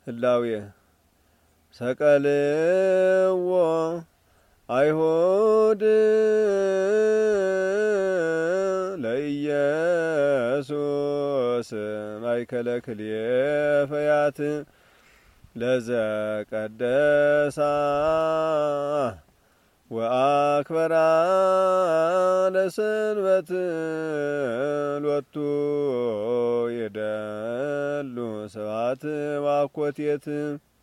ህላዌ ሰቀልዎ አይሁድ ለኢየሱስ ማእከለ ክልኤ ፈያት ለዘቀደሳ ወአክበራ ለሰንበት ሎቱ ይደሉ ስብሐት ወአኮቴት